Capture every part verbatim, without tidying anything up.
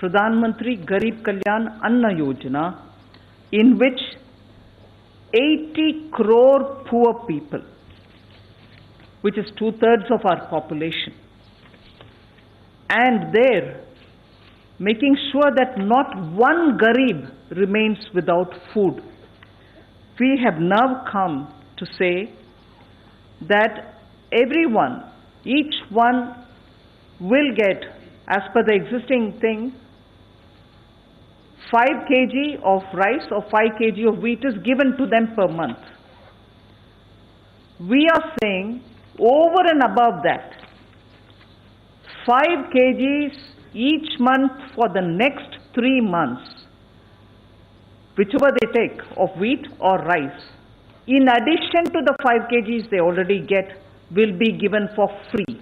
Pradhan Mantri Garib Kalyan Anna Yojana, in which eighty crore poor people, which is two-thirds of our population, and there making sure that not one Garib remains without food. We have now come to say that everyone, each one will get, as per the existing thing, five kilograms of rice or five kilograms of wheat is given to them per month. We are saying over and above that, five kilograms each month for the next three months, whichever they take of wheat or rice, in addition to the five kilograms they already get, will be given for free.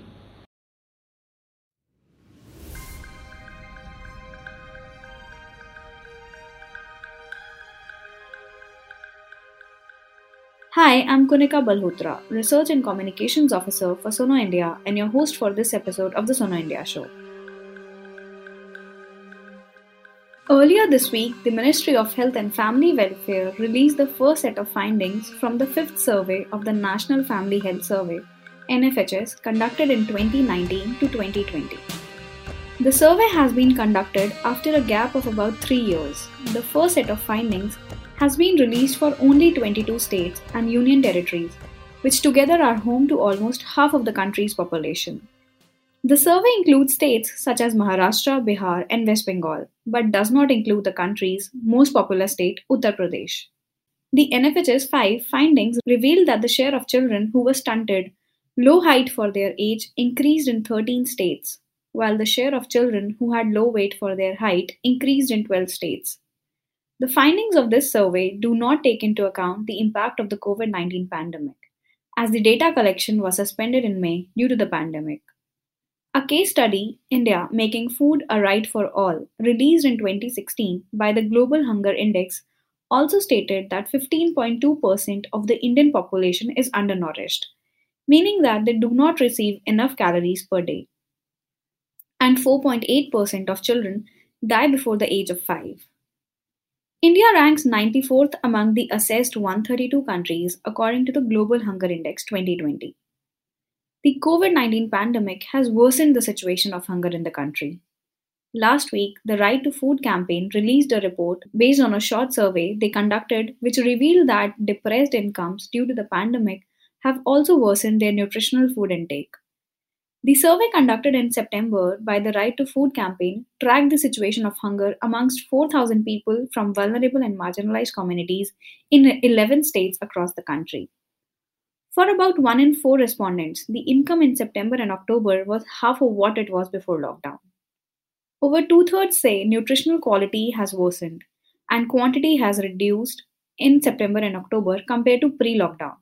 Hi, I'm Kunika Balhotra, Research and Communications Officer for Suno India and your host for this episode of the Suno India Show. Earlier this week, the Ministry of Health and Family Welfare released the first set of findings from the fifth survey of the National Family Health Survey, N F H S, conducted in twenty nineteen to twenty twenty. The survey has been conducted after a gap of about three years. The first set of findings has been released for only twenty-two states and union territories, which together are home to almost half of the country's population. The survey includes states such as Maharashtra, Bihar, and West Bengal, but does not include the country's most populous state, Uttar Pradesh. The N F H S five findings revealed that the share of children who were stunted, low height for their age, increased in thirteen states, while the share of children who had low weight for their height increased in twelve states. The findings of this survey do not take into account the impact of the COVID nineteen pandemic, as the data collection was suspended in May due to the pandemic. A case study, India Making Food a Right for All, released in twenty sixteen by the Global Hunger Index, also stated that fifteen point two percent of the Indian population is undernourished, meaning that they do not receive enough calories per day, and four point eight percent of children die before the age of five. India ranks ninety-fourth among the assessed one hundred thirty-two countries according to the Global Hunger Index twenty twenty. The COVID nineteen pandemic has worsened the situation of hunger in the country. Last week, the Right to Food campaign released a report based on a short survey they conducted, which revealed that depressed incomes due to the pandemic have also worsened their nutritional food intake. The survey conducted in September by the Right to Food campaign tracked the situation of hunger amongst four thousand people from vulnerable and marginalized communities in eleven states across the country. For about one in four respondents, the income in September and October was half of what it was before lockdown. Over two-thirds say nutritional quality has worsened and quantity has reduced in September and October compared to pre-lockdown.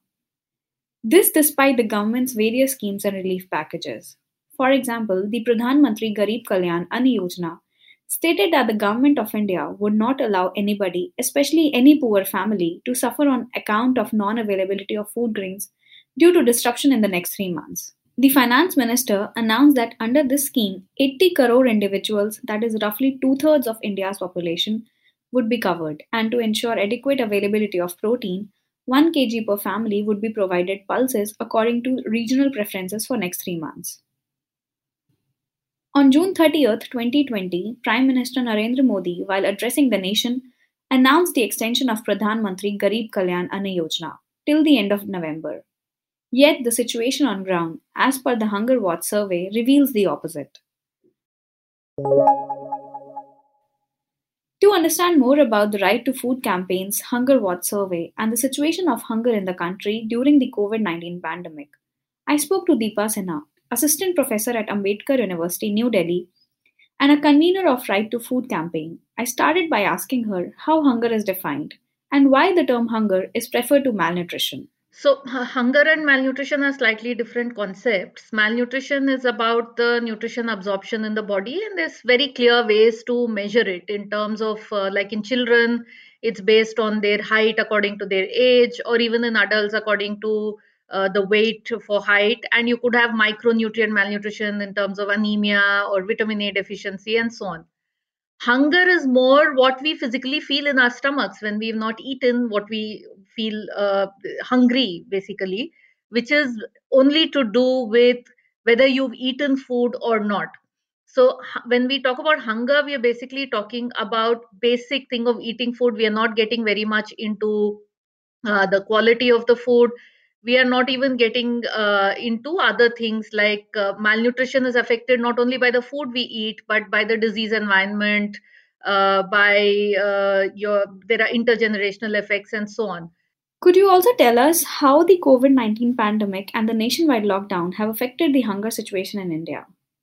This despite the government's various schemes and relief packages. For example, the Pradhan Mantri Garib Kalyan Anna Yojana stated that the government of India would not allow anybody, especially any poor family, to suffer on account of non-availability of food grains due to disruption in the next three months. The finance minister announced that under this scheme, eighty crore individuals, that is roughly two-thirds of India's population, would be covered, and to ensure adequate availability of protein, one kilogram per family would be provided pulses according to regional preferences for next three months. On June thirtieth, twenty twenty, Prime Minister Narendra Modi, while addressing the nation, announced the extension of Pradhan Mantri Garib Kalyan Anna Yojana till the end of November. Yet the situation on ground, as per the Hunger Watch survey, reveals the opposite. To understand more about the Right to Food campaign's Hunger Watch survey and the situation of hunger in the country during the COVID nineteen pandemic, I spoke to Deepa Sinha, Assistant Professor at Ambedkar University, New Delhi, and a convener of Right to Food campaign. I started by asking her how hunger is defined and why the term hunger is preferred to malnutrition. So, hu- hunger and malnutrition are slightly different concepts. Malnutrition is about the nutrition absorption in the body, and there's very clear ways to measure it in terms of, uh, like in children, it's based on their height according to their age, or even in adults according to uh, the weight for height. And you could have micronutrient malnutrition in terms of anemia or vitamin A deficiency, and so on. Hunger is more what we physically feel in our stomachs when we've not eaten, what we feel uh, hungry, basically, which is only to do with whether you've eaten food or not. So hu- when we talk about hunger, we are basically talking about basic thing of eating food. We are not getting very much into uh, the quality of the food. We are not even getting uh, into other things like uh, malnutrition is affected not only by the food we eat but by the disease environment, uh, by uh, your there are intergenerational effects and so on. Could you also tell us how the COVID nineteen pandemic and the nationwide lockdown have affected the hunger situation in India?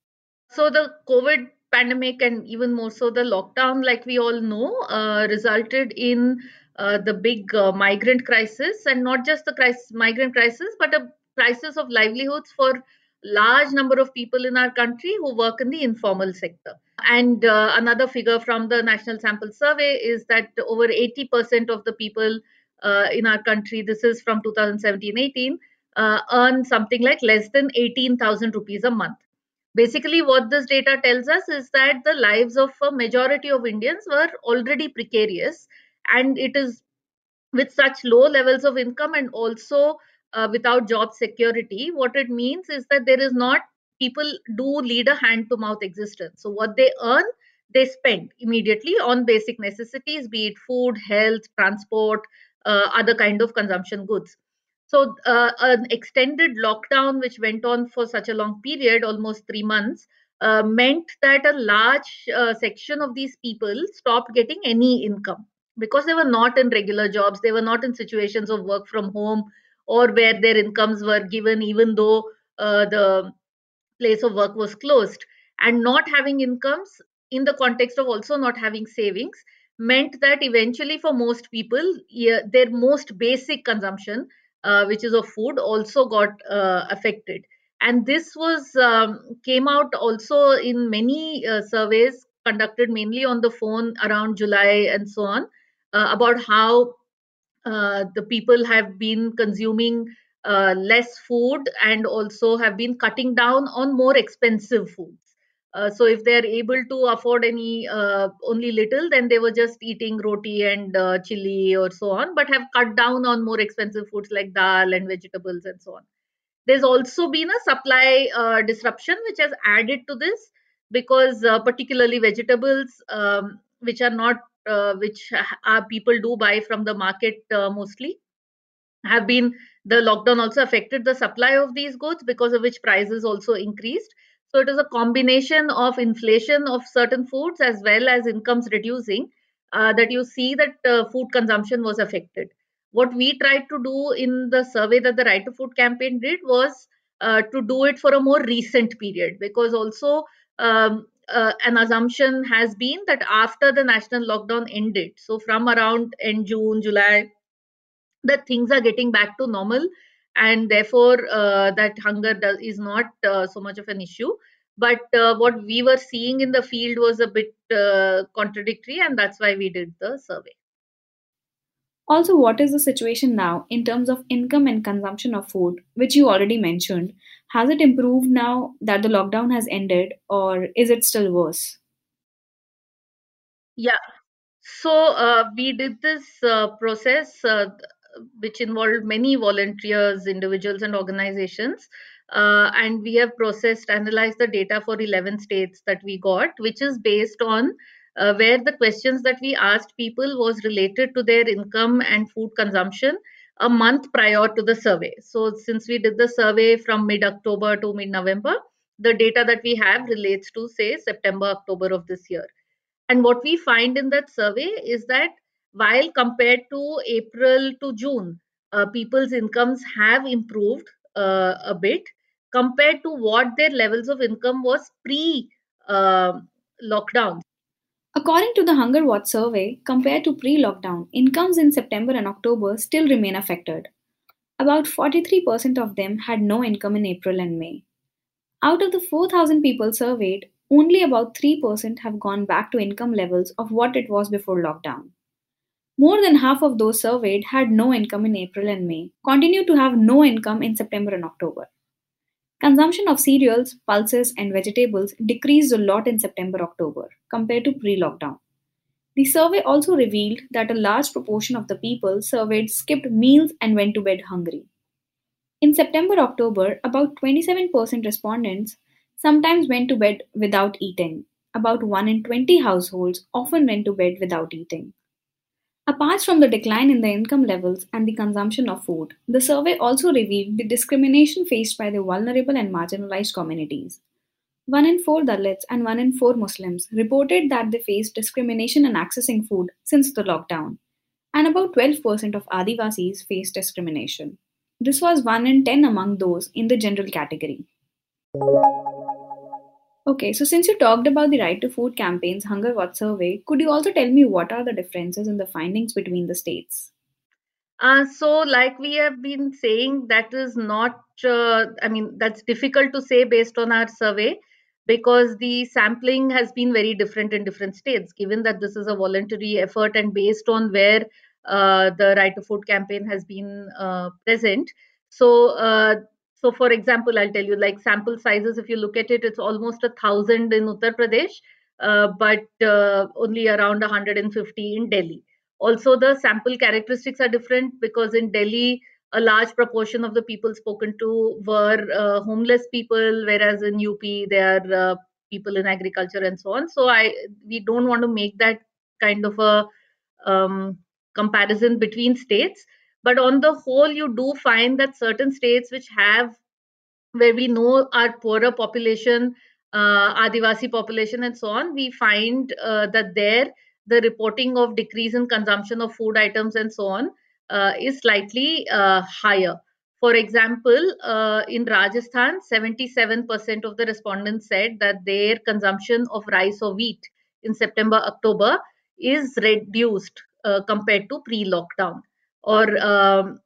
So the COVID pandemic and even more so the lockdown, like we all know, uh, resulted in uh, the big uh, migrant crisis, and not just the crisis, migrant crisis, but a crisis of livelihoods for large number of people in our country who work in the informal sector. And uh, another figure from the National Sample Survey is that over eighty percent of the people uh, in our country, this is from two thousand seventeen eighteen, uh, earn something like less than eighteen thousand rupees a month. Basically, what this data tells us is that the lives of a majority of Indians were already precarious, and it is with such low levels of income and also uh, without job security. What it means is that there is not, people do lead a hand to mouth existence. So what they earn, they spend immediately on basic necessities, be it food, health, transport, uh, other kind of consumption goods. So uh, an extended lockdown which went on for such a long period, almost three months, uh, meant that a large uh, section of these people stopped getting any income because they were not in regular jobs. They were not in situations of work from home or where their incomes were given, even though uh, the place of work was closed. And not having incomes, in the context of also not having savings, meant that eventually for most people, yeah, their most basic consumption, uh, which is of food, also got uh, affected. And this was um, came out also in many uh, surveys conducted mainly on the phone around July and so on, uh, about how uh, the people have been consuming uh, less food and also have been cutting down on more expensive foods. Uh, so if they are able to afford any uh, only little, then they were just eating roti and uh, chili or so on, but have cut down on more expensive foods like dal and vegetables and so on. There's also been a supply uh, disruption which has added to this, because uh, particularly vegetables, um, which are not uh, which are people do buy from the market uh, mostly, have been, the lockdown also affected the supply of these goods, because of which prices also increased. So it is a combination of inflation of certain foods as well as incomes reducing, uh, that you see that uh, food consumption was affected. What we tried to do in the survey that the Right to Food campaign did was uh, to do it for a more recent period, because also um, uh, an assumption has been that after the national lockdown ended, so from around end June, July, that things are getting back to normal, and therefore uh, that hunger does, is not uh, so much of an issue. But uh, what we were seeing in the field was a bit uh, contradictory, and that's why we did the survey. Also, what is the situation now in terms of income and consumption of food, which you already mentioned? Has it improved now that the lockdown has ended, or is it still worse? Yeah. So uh, we did this uh, process, uh, which involved many volunteers, individuals, and organizations. Uh, and we have processed, analyzed the data for eleven states that we got, which is based on uh, where the questions that we asked people was related to their income and food consumption a month prior to the survey. So since we did the survey from mid October to mid November, the data that we have relates to, say, September, October of this year. And what we find in that survey is that while compared to April to June, uh, people's incomes have improved uh, a bit compared to what their levels of income was pre uh, lockdown. According to the Hunger Watch survey, compared to pre lockdown, incomes in September and October still remain affected. About forty-three percent of them had no income in April and May. Out of the four thousand people surveyed, only about three percent have gone back to income levels of what it was before lockdown. More than half of those surveyed had no income in April and May, continued to have no income in September and October. Consumption of cereals, pulses, and vegetables decreased a lot in September October compared to pre lockdown. The survey also revealed that a large proportion of the people surveyed skipped meals and went to bed hungry. In September October, about twenty-seven percent respondents sometimes went to bed without eating. About one in twenty households often went to bed without eating. Apart from the decline in the income levels and the consumption of food, the survey also revealed the discrimination faced by the vulnerable and marginalized communities. One in four Dalits and one in four Muslims reported that they faced discrimination in accessing food since the lockdown, and about twelve percent of Adivasis faced discrimination. This was one in ten among those in the general category. Okay, so since you talked about the Right to Food campaign's Hunger Watch survey, could you also tell me what are the differences in the findings between the states? Uh, so, like we have been saying, that is not, uh, I mean, that's difficult to say based on our survey because the sampling has been very different in different states, given that this is a voluntary effort and based on where uh, the Right to Food campaign has been uh, present. So, uh, so for example, I'll tell you, like sample sizes, if you look at it, it's almost a thousand in Uttar Pradesh, uh, but uh, only around one hundred fifty in Delhi. Also, the sample characteristics are different because in Delhi, a large proportion of the people spoken to were uh, homeless people, whereas in U P, they are uh, people in agriculture and so on. So, I we don't want to make that kind of a um, comparison between states. But on the whole, you do find that certain states which have where we know our poorer population, uh, Adivasi population, and so on, we find uh, that there the reporting of decrease in consumption of food items and so on uh, is slightly uh, higher. For example, uh, in Rajasthan, seventy-seven percent of the respondents said that their consumption of rice or wheat in September, October is reduced uh, compared to pre lockdown. Or, um,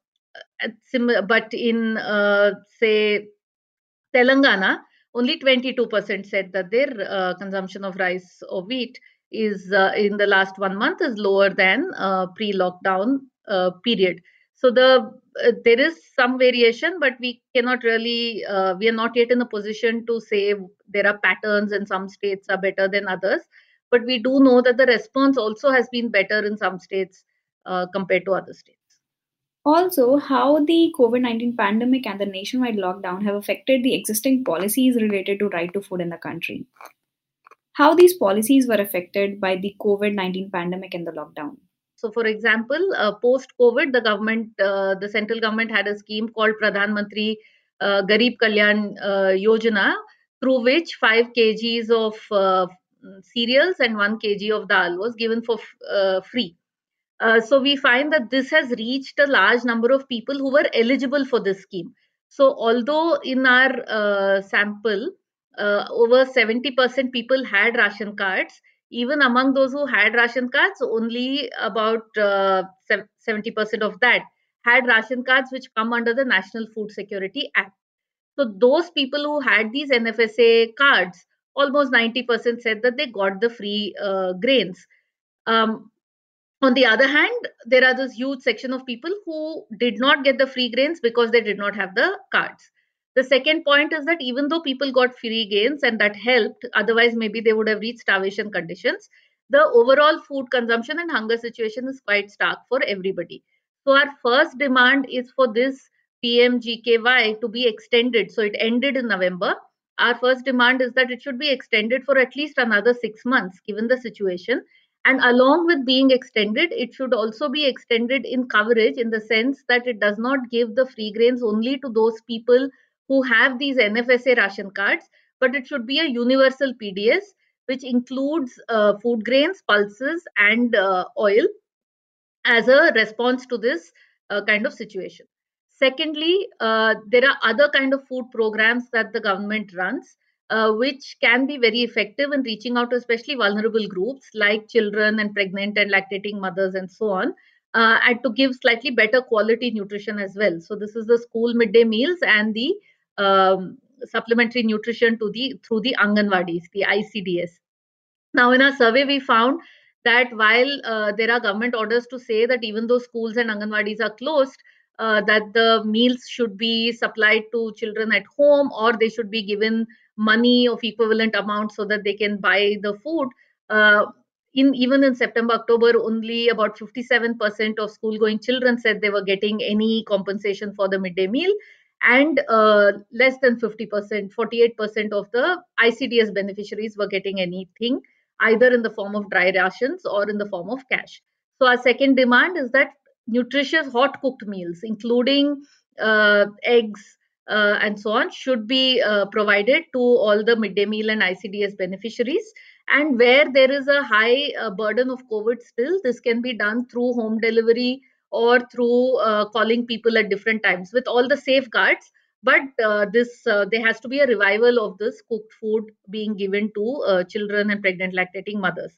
but in, uh, say, Telangana, only twenty-two percent said that their uh, consumption of rice or wheat is uh, in the last one month is lower than uh, pre-lockdown uh, period. So the uh, there is some variation, but we cannot really uh, we are not yet in a position to say there are patterns and some states are better than others. But we do know that the response also has been better in some states uh, compared to other states. Also, how the COVID nineteen pandemic and the nationwide lockdown have affected the existing policies related to right to food in the country. How these policies were affected by the COVID nineteen pandemic and the lockdown. So, for example, uh, post-COVID, the government, uh, the central government had a scheme called Pradhan Mantri uh, Garib Kalyan uh, Yojana, through which five kgs of uh, cereals and one kg of dal was given for uh, free. Uh, so we find that this has reached a large number of people who were eligible for this scheme. So although in our uh, sample, uh, over seventy percent people had ration cards, even among those who had ration cards, only about uh, seventy percent of that had ration cards which come under the National Food Security Act. So those people who had these N F S A cards, almost ninety percent said that they got the free uh, grains. Um, on the other hand, there are this huge section of people who did not get the free grains because they did not have the cards. The second point is that even though people got free grains and that helped, otherwise maybe they would have reached starvation conditions, the overall food consumption and hunger situation is quite stark for everybody. So our first demand is for this P M G K Y to be extended. So it ended in November. Our first demand is that it should be extended for at least another six months, given the situation. And along with being extended, it should also be extended in coverage in the sense that it does not give the free grains only to those people who have these N F S A ration cards, but it should be a universal P D S, which includes uh, food grains, pulses, and uh, oil as a response to this uh, kind of situation. Secondly, uh, there are other kind of food programs that the government runs, uh, which can be very effective in reaching out to especially vulnerable groups like children and pregnant and lactating mothers and so on, uh, and to give slightly better quality nutrition as well. So this is the school midday meals and the um, supplementary nutrition to the through the Anganwadis, the I C D S. Now, in our survey, we found that while uh, there are government orders to say that even though schools and Anganwadis are closed, uh, that the meals should be supplied to children at home, or they should be given money of equivalent amount so that they can buy the food. Uh, in even in September, October, only about fifty-seven percent of school-going children said they were getting any compensation for the midday meal, and uh, less than fifty percent, forty-eight percent of the I C D S beneficiaries were getting anything, either in the form of dry rations or in the form of cash. So our second demand is that nutritious hot cooked meals, including uh, eggs uh, and so on, should be uh, provided to all the midday meal and I C D S beneficiaries. And where there is a high uh, burden of COVID still, this can be done through home delivery or through uh, calling people at different times with all the safeguards. But uh, this uh, there has to be a revival of this cooked food being given to uh, children and pregnant lactating mothers.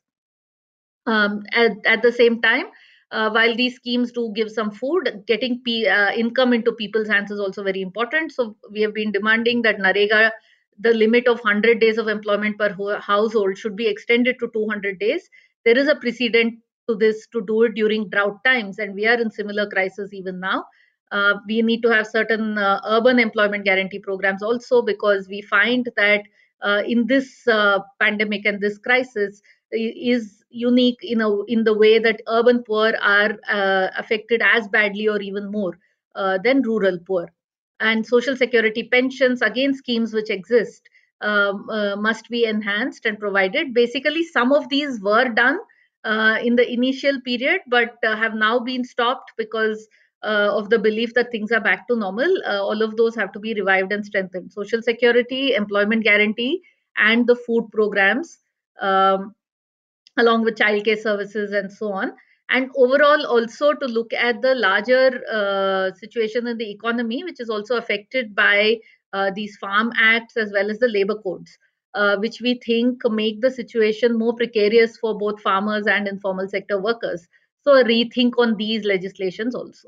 Um, at, at the same time, uh, while these schemes do give some food, getting P, uh, income into people's hands is also very important. So we have been demanding that NREGA, the limit of one hundred days of employment per ho- household, should be extended to two hundred days. There is a precedent to this to do it during drought times, and we are in similar crisis even now. Uh, we need to have certain uh, urban employment guarantee programs also, because we find that uh, in this uh, pandemic and this crisis is unique in a in the way that urban poor are uh, affected as badly or even more uh, than rural poor. And social security pensions, again schemes which exist, um, uh, must be enhanced and provided. Basically, some of these were done uh, in the initial period, but uh, have now been stopped because uh, of the belief that things are back to normal. Uh, all of those have to be revived and strengthened: social security, employment guarantee, and the food programs, um, along with childcare services and so on. And overall, also to look at the larger uh, situation in the economy, which is also affected by uh, these farm acts as well as the labor codes, uh, which we think make the situation more precarious for both farmers and informal sector workers. So a rethink on these legislations also.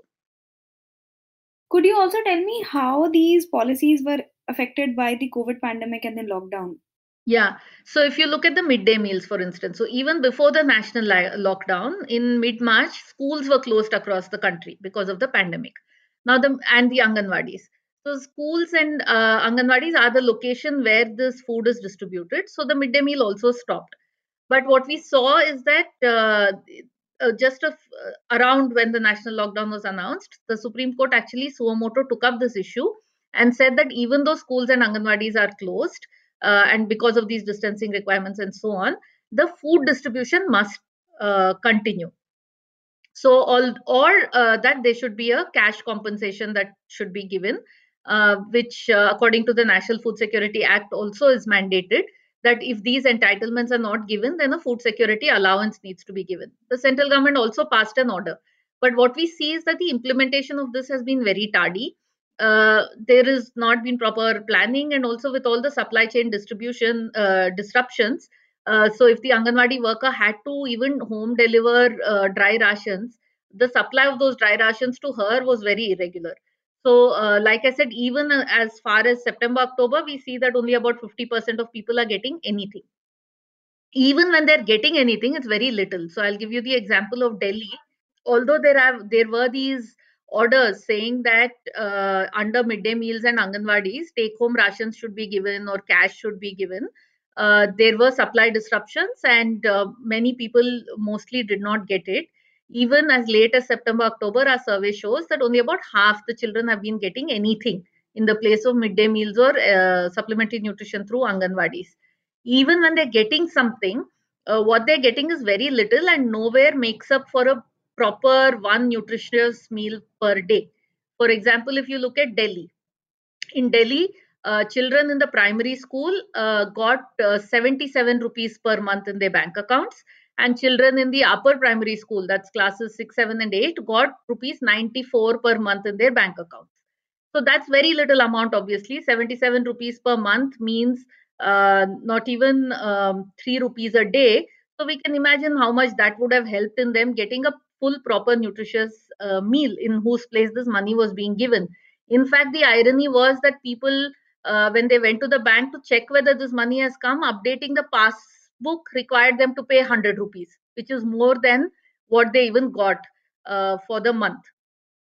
Could you also tell me how these policies were affected by the COVID pandemic and the lockdown? Yeah. So if you look at the midday meals, for instance, so even before the national li- lockdown in mid March, schools were closed across the country because of the pandemic. Now, the and the Anganwadis. So schools and uh, Anganwadis are the location where this food is distributed. So the midday meal also stopped. But what we saw is that uh, uh, just a f- uh, around when the national lockdown was announced, the Supreme Court actually suo moto took up this issue and said that even though schools and Anganwadis are closed, uh, and because of these distancing requirements and so on, the food distribution must uh, continue. So all or uh, that there should be a cash compensation that should be given, uh, which uh, according to the National Food Security Act also is mandated, that if these entitlements are not given, then a food security allowance needs to be given. The central government also passed an order, but what we see is that the implementation of this has been very tardy. Uh, there has not been proper planning, and also with all the supply chain distribution uh, disruptions, uh, so if the Anganwadi worker had to even home deliver uh, dry rations, the supply of those dry rations to her was very irregular. So, uh, like I said, even uh, as far as September, October, we see that only about fifty percent of people are getting anything. Even when they're getting anything, it's very little. So I'll give you the example of Delhi. Although there have there were these orders saying that uh, under midday meals and Anganwadis, take home rations should be given or cash should be given. Uh, there were supply disruptions, and uh, many people mostly did not get it. Even as late as September, October, our survey shows that only about half the children have been getting anything in the place of midday meals or uh, supplementary nutrition through Anganwadis. Even when they're getting something, uh, what they're getting is very little and nowhere makes up for a proper one nutritious meal per day. For example, if you look at Delhi, in Delhi, uh, children in the primary school uh, got uh, seventy-seven rupees per month in their bank accounts, and children in the upper primary school, that's classes six, seven, and eight, got rupees ninety-four per month in their bank accounts. So that's very little amount, obviously. seventy-seven rupees per month means uh, not even um, three rupees a day. So we can imagine how much that would have helped in them getting a full, proper, nutritious uh, meal in whose place this money was being given. In fact, the irony was that people, uh, when they went to the bank to check whether this money has come, updating the passbook required them to pay one hundred rupees, which is more than what they even got uh, for the month.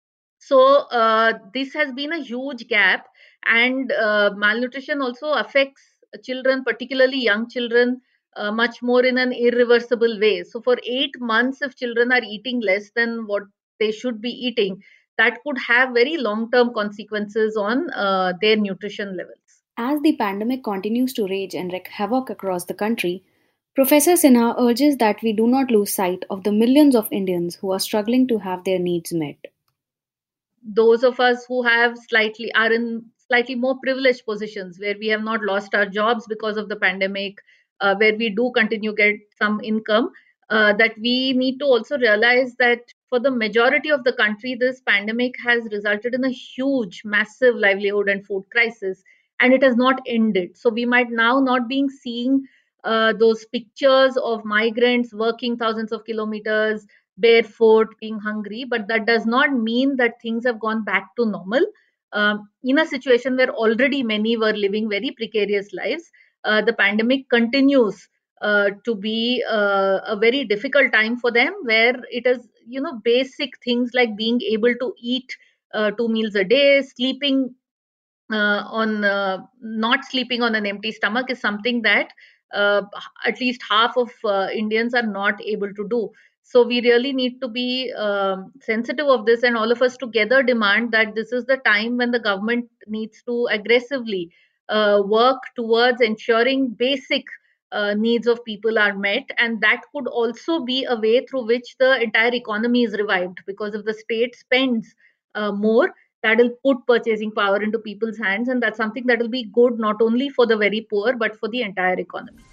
So uh, this has been a huge gap, and uh, malnutrition also affects children, particularly young children, uh, much more in an irreversible way. So for eight months, if children are eating less than what they should be eating, that could have very long-term consequences on uh, their nutrition levels. As the pandemic continues to rage and wreak havoc across the country, Professor Sinha urges that we do not lose sight of the millions of Indians who are struggling to have their needs met. Those of us who have slightly are in slightly more privileged positions, where we have not lost our jobs because of the pandemic, uh, where we do continue get some income, uh, that we need to also realize that for the majority of the country, this pandemic has resulted in a huge, massive livelihood and food crisis, and it has not ended. So we might now not be seeing uh, those pictures of migrants working thousands of kilometers barefoot, being hungry, but that does not mean that things have gone back to normal. Um, in a situation where already many were living very precarious lives, uh, the pandemic continues uh, to be uh, a very difficult time for them, where it is, you know, basic things like being able to eat uh, two meals a day, sleeping uh, on uh, not sleeping on an empty stomach is something that uh, at least half of uh, Indians are not able to do. So we really need to be um, sensitive of this, and all of us together demand that this is the time when the government needs to aggressively uh, work towards ensuring basic uh, needs of people are met, and that could also be a way through which the entire economy is revived, because if the state spends uh, more, that will put purchasing power into people's hands, and that's something that will be good not only for the very poor but for the entire economy.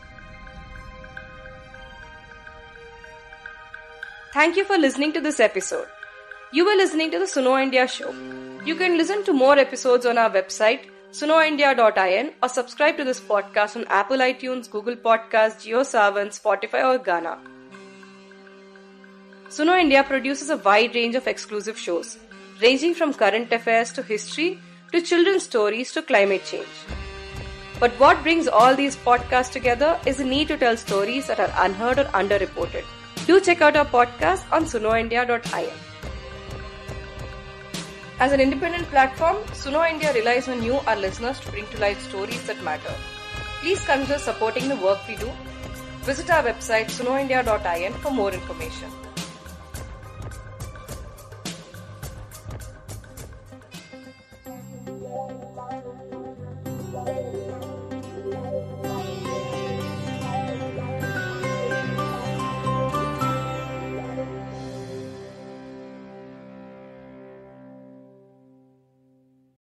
Thank you for listening to this episode. You were listening to the Suno India show. You can listen to more episodes on our website suno india dot in or subscribe to this podcast on Apple iTunes, Google Podcasts, JioSaavn, Spotify or Gaana. Suno India produces a wide range of exclusive shows, ranging from current affairs to history to children's stories to climate change. But what brings all these podcasts together is the need to tell stories that are unheard or underreported. Do check out our podcast on suno india dot in. As an independent platform, Suno India relies on you, our listeners, to bring to life stories that matter. Please consider supporting the work we do. Visit our website suno india dot in for more information.